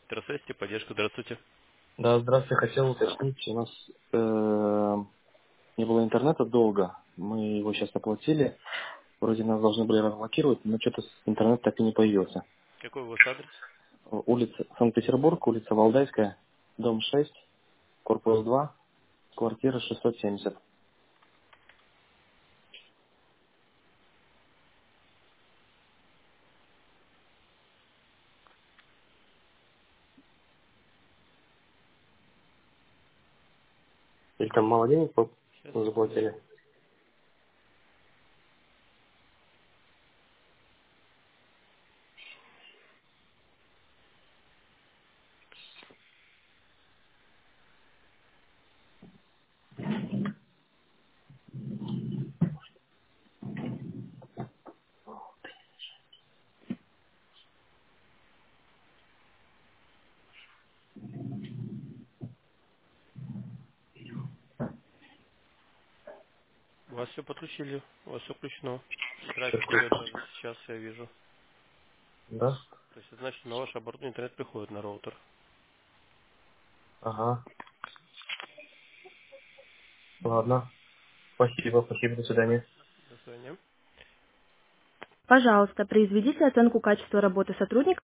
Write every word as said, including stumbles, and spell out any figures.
Интерсессия, поддержка, здравствуйте. Да, здравствуйте. Хотел уточнить, у нас э, не было интернета долго. Мы его сейчас оплатили. Вроде нас должны были разблокировать, но что-то интернет так и не появился. Какой у вас адрес? Улица Санкт-Петербург, улица Валдайская, дом шесть, корпус два, квартира шестьсот семьдесят. Или там мало денег по- Сейчас, секундочку. заплатили? У вас все подключили, у вас все включено. Всё График идет включено. даже сейчас, я вижу. Да? То есть, это значит, на ваш оборудование интернет приходит на роутер. Ага. Ладно. Спасибо, спасибо, до свидания. До свидания. Пожалуйста, произведите оценку качества работы сотрудника.